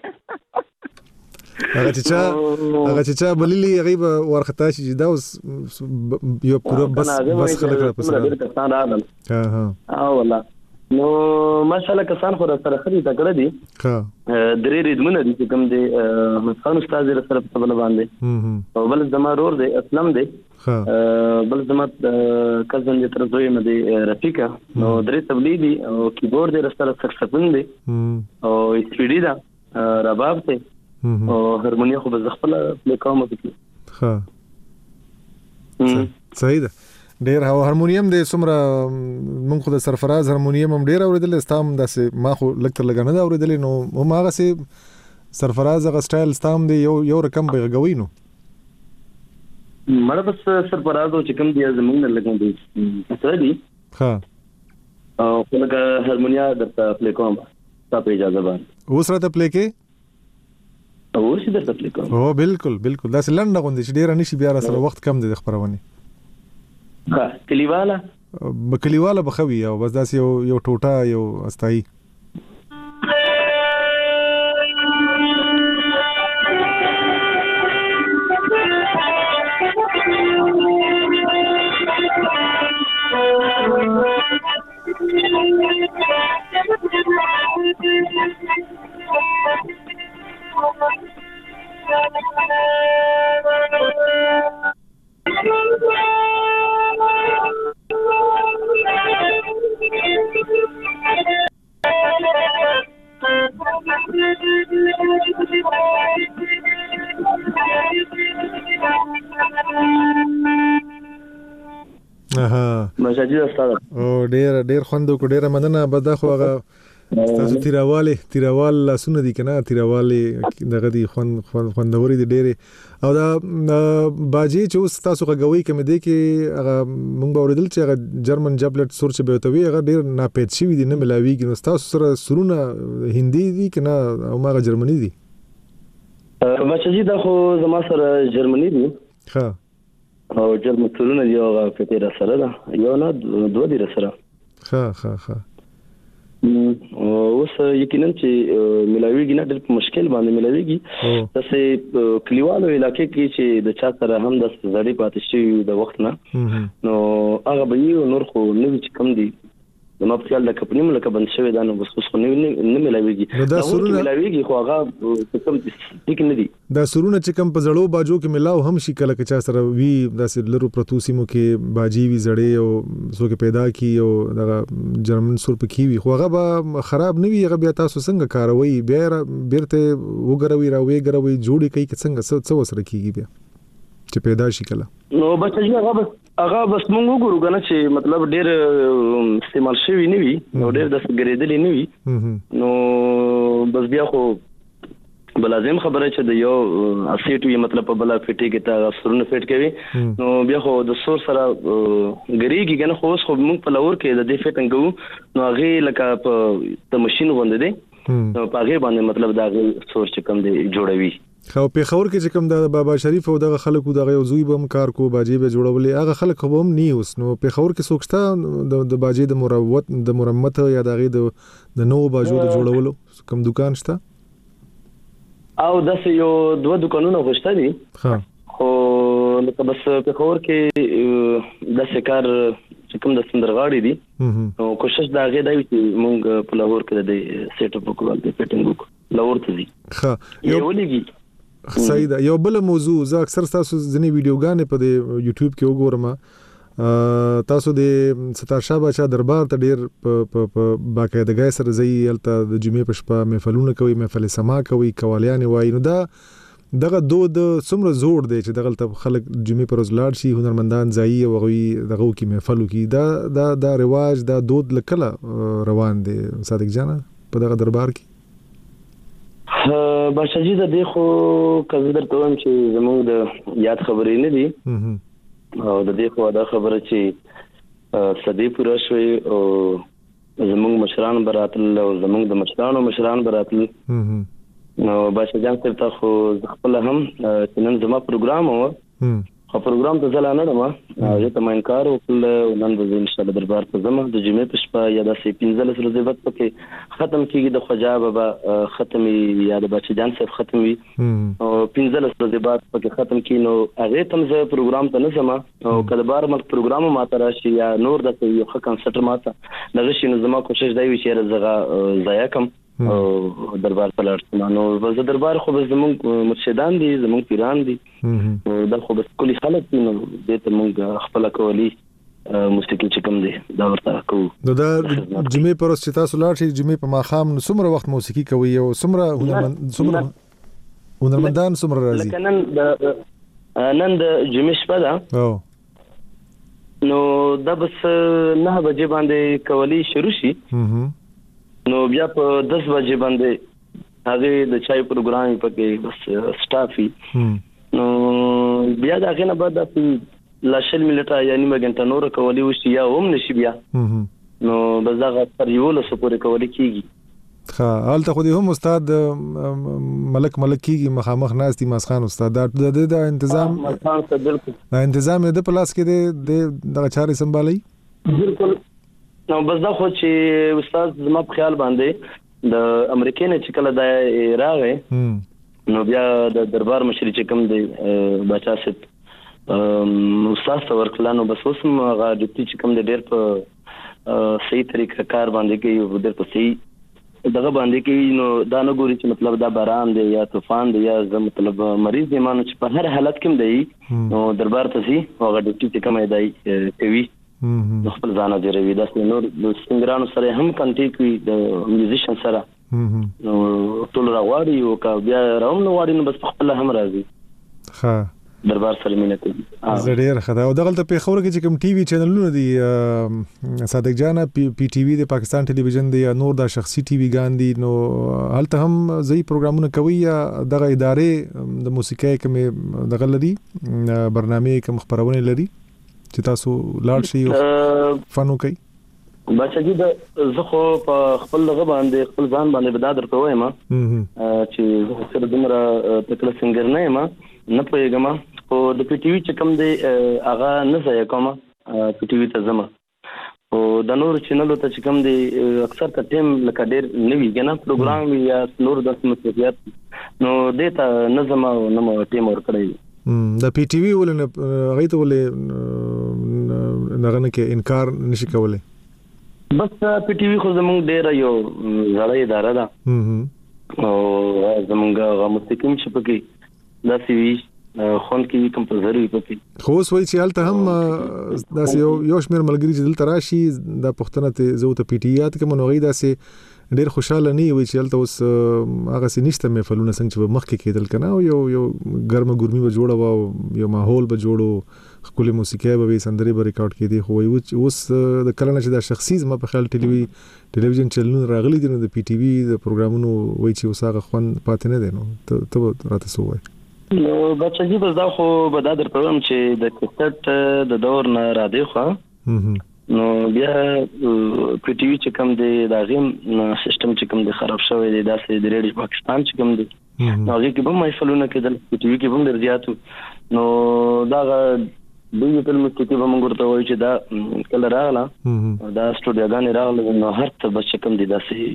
هغه چې بللی غیب ورختا چې دا اوس یو پورا بس خلک را پسره ها والله نو ماشاءالله کسان خو سره خري تکړه دي درې ریدمونه دي چې کوم دي احمد خان استاد سره په بل باندې او بل زما رور دی اسلم دی بل زما کزن دې تر دوی مده رفیقا نو درې تبلیغ دي او کیبورډ دې سره سکسفون دی او سپیډی دا رباب دی او هارمونیا خو به خپل پلی کوم پکې صحیح ده ډیر هارمونیم د سمره مونږ خو د سرفراز هارمونیم هم ډیر اوریدل استام داسې ما خو لکتر لګنه دا اوریدل نو هم هغه سي سرفراز هغه سټایل استام دی یو رقم به غوي نو مړه بس سرفراز او چکم دی زمونږ نه لګم دی څه دی ها او لکه هارمونیا د پلی کوم تاسو اجازه باندې اوس راته پلی کې او شي درته پلی کوم او بالکل داسې لنډه غوندي چې ډیر نشي بیا سره وخت کم دی د خبرونه کلیواله بخوي او بس داس یو ټوټه یو استای او ډیر خوندو کو ډیر مننه بده خو هغه تاسو تیراوال لاسونه دي کنه تیراوالې دغه دي خوندوري دي ډیر او دا باجی چې اوس تاسو غوي کوم دي کې هغه مونږ اوریدل چې هغه جرمن جابلت سورچ به وتوي هغه ډیر ناپېد شي دي نه ملاويږي نو تاسو سره سرونه هندي دي کنه او ماغه جرمني دي بچی دا خو زما سره جرمني دي ها او جرمن سرونه دی هغه په تیر سره دا یو نه دوه دي سره ها اوس یقینا چې ملاویږي نه ډېر مشکل باندې ملاویږي تاسو کلیوالو علاقې کې چې د چا سره هم د زړې پاتې شي د وخت نه نو هغه به یو نور خو نو چې کم دي نو په خیال لکه پنیم لکه بند شوی دا نو بس خو نه ملاویږي دا سرونه ملاویږي خو هغه کوم ټیک نه دي دا سرونه چې کم په زړو باجو کې ملاو هم شي کله چې چا سره وی داسې لرو پروتوسیمو کې باجی وی زړې او سو کې پیدا کی او دا جرمن سر په کی وی خو هغه به خراب نه وي هغه بیا تاسو څنګه کاروي بیرته وګروي راوي ګروي جوړي کوي څنګه څه وسره کیږي بیا چې پیدا شي کله نو بچي هغه بس مونږ وګورو کنه چې مطلب ډېر استعمال شوی نه وي نو ډېر د ګریدلې نه وي نو بس بیا خو بلازم خبره چې د یو اسیټ وی مطلب په بل فټي کې تا سرونه فټ کوي نو بیا خو د سور سره ګریږي کنه خو مونږ په لور کې د دې فټنګ کوو نو هغه لکه په ماشين غوندې دي نو په هغه باندې مطلب دا سور چې کوم دی جوړوي خو په خور کې چې کوم د بابا شریف او دغه خلکو دغه زوی بم کار کو باجی به جوړولې هغه خلک هم نه اوس نو په خور کې سوچتا د باجی د مرمت یا دغه د نو باجو د جوړولو کوم دکان شته او داسې یو دوه دکانونه غوښته دي خو لکه بس په خور کې داسې کار چې کوم د سندرغاړي دي نو کوشش دا غي دی چې مونږ په لاهور کې د سیټ اپ وکړو د فټینګ وکړو لاهور ته دي ښه یو ولګي صحیح ده یو بل موضوع زه اکثر تاسو ځنی ویډیوګانې په یوټیوب کې وګورم تاسو د ستار شاه بچا دربار ته ډیر په باقاعدګۍ سره ځي الته د جمعې په شپه محفلونه کوي محفل سما کوي قوالیان وایي نو دغه دود څومره زوړ دی چې دغه خلک جمعې پر ورځ لاړ شي هنرمندان ځي او غوي دغه کې محفل کوي دا رواج دا دود لکله روان دی صادق جان په دغه دربار کې بادشاہ جي د دې خو کله درته وایم چې زموږ د یاد خبرې نه دي او د دې خو دا خبره چې صدې پوره شوې او زموږ مشران براتل او زموږ د مشران براتل نو بادشاہ جان ته خو خپل هم چې نن زما پروګرام و خو پروګرام ته ځلا نه ما زه ته مې انکار وکړ نن د ان شاء الله دربار ته زما د جمعې په شپه یا د 15 ورځې وخت پکې ختم کیږي د خواجه بابا ختمي یا د بادشاہ جان صاحب ختمي او 15 ورځې بعد پکې ختم کی نو هغه تم زه پروګرام ته نه زما او کله بار مل پروګرام ماته راشي یا نور د یو ښه کنسرت ماته دغه شي نو زما کوشش دی چې زغه ضایع کم او دربار په لار نو زه دربار خو زموږ مرشدان دي زموږ پیران دي دا خو بس کلی خلک دي نو دې ته موږ خپل کولی موسیقي چې کوم دي دا ورته کوو نو دا جمعې پر چې تاسو لاړ شئ جمعې په ماښام نو څومره وخت موسیقي کوي او څومره هنرمندان څومره راځي نن د جمعې شپه ده نو دا بس 9 بجې باندې کولی شروع شي نو بیا په 10 بجې باندې هغه د چای پروګرام پکې بس سټافي نو بیا دا غنه بعد د لاشل ملټا یعنی مګنټا نور کولی وشي یا هم نشي بیا نو بزاغه تر یو له سپورې کولی کیږي ها حالت خو دې هم استاد ملک کیږي مخامخ ناستي ماسخان استاد دا تنظیم دا تنظیم د پلاس کې د چارې سنبالي بالکل نو بس دا خو چې استاد زما په خیال باندې د امریکای نه چې کله دا راغی نو بیا د دربار مشر چې کوم دی بچا ست استاد څور کلانو بس اوسم هغه د چې کوم دی ډېر په صحیح طریقه کار باندې کوي او ډېر په صحیح دغه باندې کوي نو دا نه ګوري چې مطلب دا باران دی یا طوفان دی یا مطلب مریض دی مانو چې په هر حالت کې دی نو دربار ته سي هغه د چې کوم دی کوي خپل ځان جوړوي دا نور د سنگرانو سره هم کنټیکټ وي د میوزیشن سره نو ټول راوړي او کا بیا راوم نو واړي نو بس خپل هم راځي ها دربار سره مینه کوي زړه خدا او دغه ته په خبره کې چې کوم ټي وي چینلونه دي صادق جان پی ټي وي د پاکستان ټلویزیون دی یا نور د شخصي ټي وي ګان دي نو هلته هم ځای پروګرامونه کوي یا دغه ادارې د موسیقۍ کوم دغه لري برنامه کوم خبرونه لري چې تاسو لاړ شئ فنو کوي بچا جی د زه خو په خپل لغه باندې خپل ځان باندې بدادر ته وایم چې زه سره دمره تکل سنگر نه یم نه پوهیږم او د پی ټي وي چې کوم دی هغه نه ځای کوم پی ټي وي ته زما او د نور چینلو ته چې کوم دی اکثر ته ټیم لکه ډېر نوی کنه پروګرام یا نور د مسؤلیت نو دیتا نظم او نو ټیم ور کړی د پی ټي وی ولنه غي ته ولې نغنه کې انکار نشي کولای بس پی ټي وی خو زمونږ ډېر یو زړه اداره ده او زمونږ موسیقي چې پکې دا سی وی خون کې کمپوزر وي پکې خو سوي چې حالت هم دا یو شمیر ملګری چې دلته راشي د پښتنه ته زو ته پی ټي یات کې منوغي دا سي ډېر خوشاله نه وي چې حالت اوس هغه سي نشته محفلونه څنګه چې مخ کې کېدل کنه او یو ګرمه ګرمي به جوړه و یو ماحول به جوړو خپل موسیقي به سندري به ریکارډ کړي خو اوس د کلنه چې دا شخصي ما په خیال ټلویزیون چینلونه راغلي دي نو د پی ټي وی د پروګرامونو وای چې اوس هغه خوان پاتې نه دي نو ته راته سوې نو بچا جی بس دا خو به دا در پروګرام چې د کټ د دور نه را دی خو نو بیا پی ټي وی چې کوم دی دا غیم سیستم چې کوم دی خراب شوی دی دا سې د ریډیو پاکستان چې کوم دی نو هغه کې به محفلونه کېدل پی ټي وی کې هم درځاتو نو دا دوی په موسیقي به موږ ورته وایو چې دا کله راغله دا سټوډیوګان راغله نو هر څه بچ کوم دی دا سې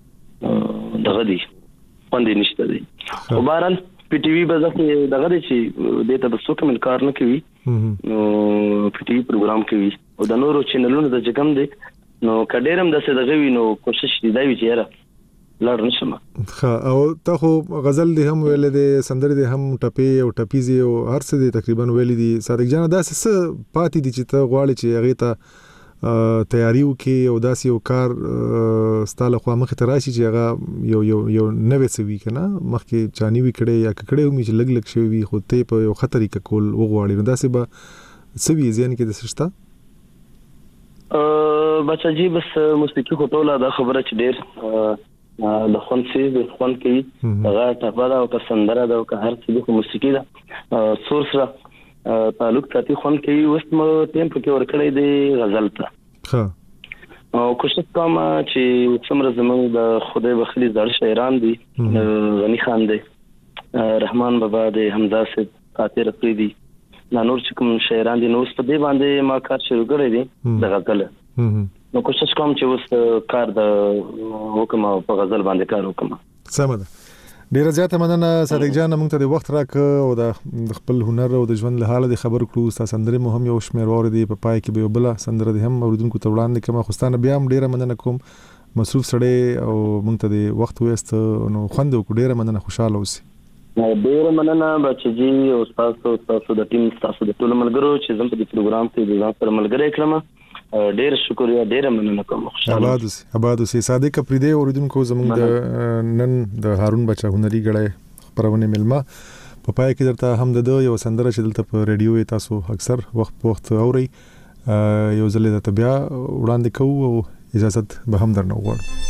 دغه دی باندې نشته دی او بهرحال پی ټي وی به دغه دی چې دته به څوک انکار نه کوي نو پی ټي وی پروګرام کوي او د نورو چینلونو د جګم دی نو کډیرم د څه دغه وی نو کوشش دی چې یاره لړ نشم او ته خو غزل دی هم ویل دی سندر دی هم ټپی او ټپیزي او هر څه دی تقریبا ویل دی صادق جان دا څه پاتې دي چې ته غواړي چې هغه ته تیاری وکي او داسې یو کار ستاله خو مخ ته راشي چې هغه یو نوې سوي کنه مخکې چانی وی کړي یا کړي مې چې لګ شوی وي خو ته په یو خطرې کول وغواړي نو داسې به سوي ځین کې د سشتا بچا جی بس موسیقي خو ټوله دا خبره چې ډېر د خون سیز د خون کې هغه ټپه دا او که سندره دا او که هر څه د موسیقي دا سور سره تعلق ساتي خون کې اوس مو ټیم په کې ورکړی دی غزل ته او کوشش کوم چې څومره زموږ د خدای بخلي زړ شاعران دي غنی خان دی رحمان بابا دی حمزه سید خاطر افریدي دا نور چې کوم شاعران دي نو اوس په دې باندې ما کار شروع کړی دی د غزل نو کوشش کوم چې اوس کار د حکم په غزل باندې کار وکم. سم ده. ډیره زیاته مننه صادق جان موږ ته د وخت راکړ او د خپل هنر او د ژوند له حاله د خبر کړو. تاسو سندره مهم یو شمیر اوردي په پای کې به بل سندره د هم اوریدونکو ته وړاندې کوم. خوستانه بیا هم ډیره مننه کوم مصروف سړی او موږ ته د وخت وست نو خوند وکړو. ډیره مننه خوشاله اوسئ. ډیره مننه بچی او تاسو د ټیم تاسو د ټول ملګرو چې زم په دې پروګرام کې د ځان سره ملګری کړم. ډیر شکریا ډیر مننه کوم. آباد اوسئ. صادق پریده اوریدونکو زموږ د نن د هارون بچا هنري غړې خبرونه ملما په پای کې درته هم د یو سندره چې دلته په ریډیو تاسو اکثر وخت اوري یو ځل د بیا وړاندې کوو او اجازه به هم درنه وغواړم.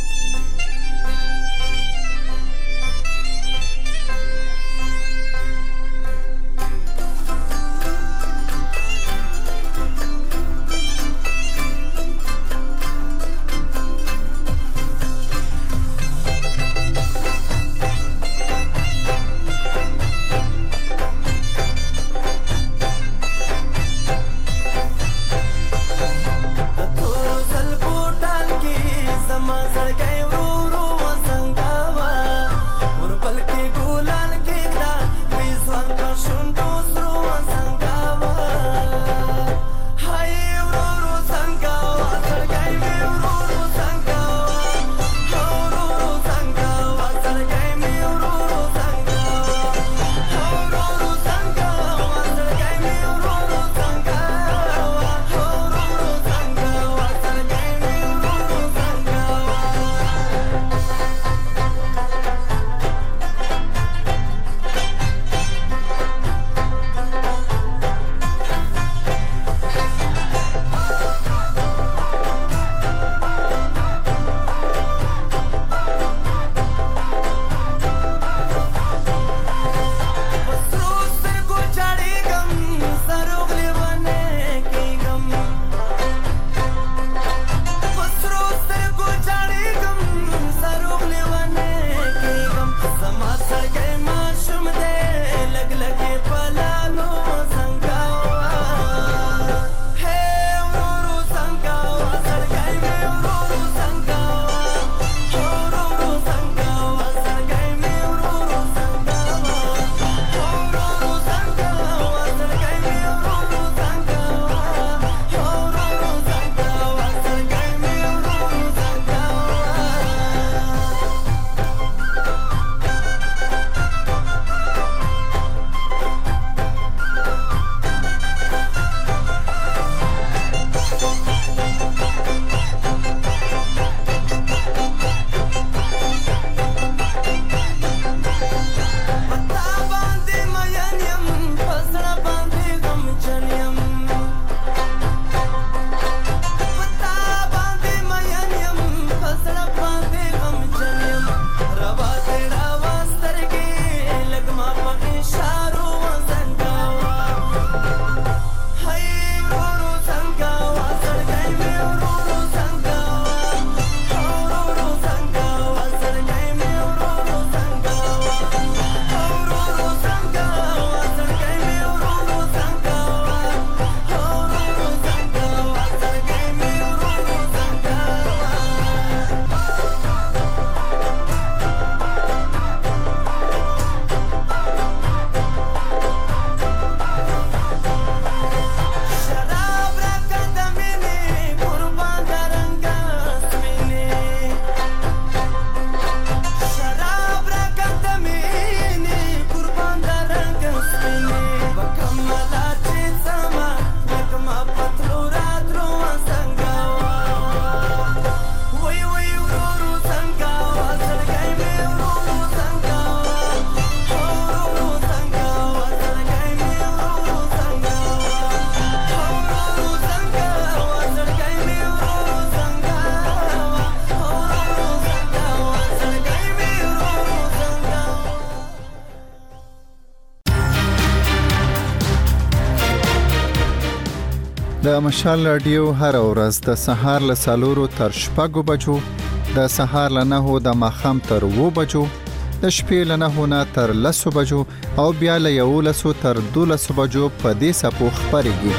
د مشال رادیو هر ورځ د سهار له 4 تر 6 بجو، د سهار له 9 د ماخام تر 2 بجو، د شپې له 9 نه تر 10 بجو او بیا له 11 تر 12 بجو په دې سپو خبرېږي.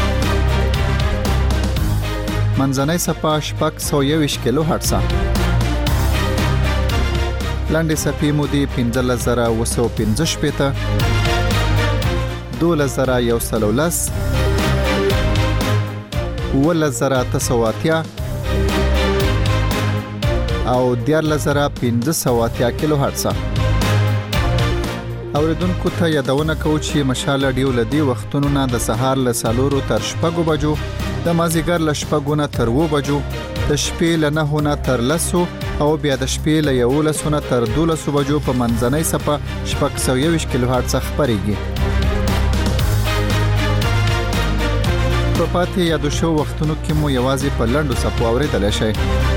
منځنۍ صفه 621 کیلو هرتز. لاندې صفې مودې 15115 12110 11980 او 14580 کیلو هرتز. اوریدونکو ته یادونه کوو چې مشال رادیو لدی وختونو نه د سهار له 4 تر 6 بجو، د مازیګر له 6 نه تر 2 بجو، د شپې له 9 نه تر 10 او بیا د شپې له 11 نه تر 12 بجو په منځنۍ صفه 621 کیلو هرتز خبرېږي. په پاتې یادو شو وختونو کې مو یوازې په لنډو صفو اورېدلی شئ.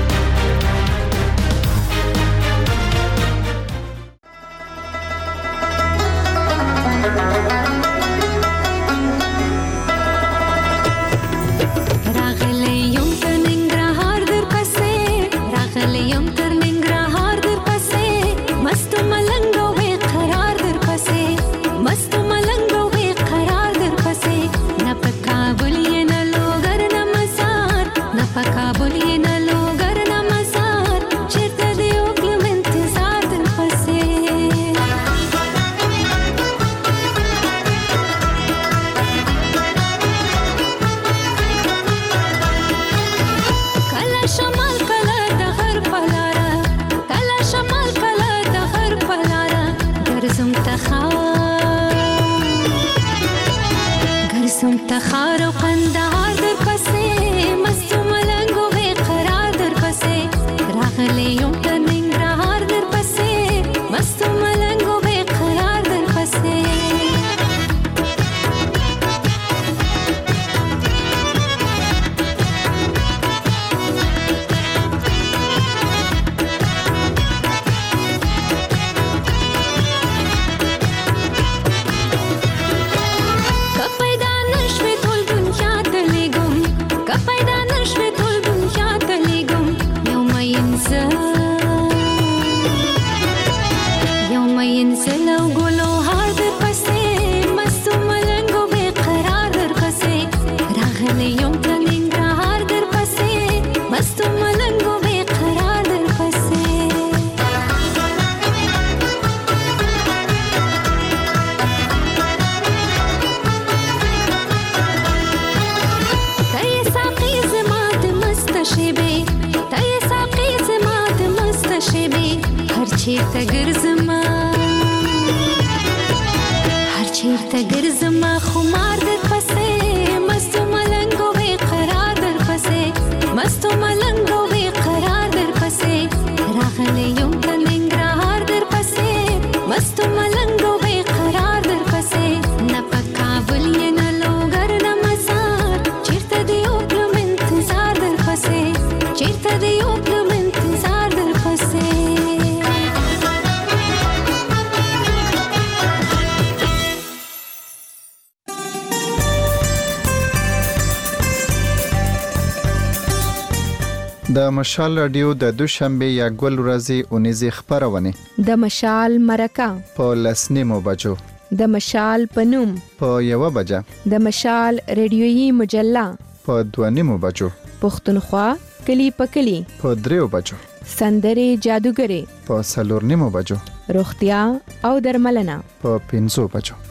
د مشال رادیو د دوشنبه یا ګل ورځې اونیزه خبرونه د مشال مرکه په 10:30 بجو، د مشال پنوم په 1 بجه، د مشال ریډیویي مجله په 2:30 بجو، پښتونخوا کلی په کلی په 3 بجو، سندره جادوګری په 4:30 بجو، روغتیا او درملنه په 5 بجو.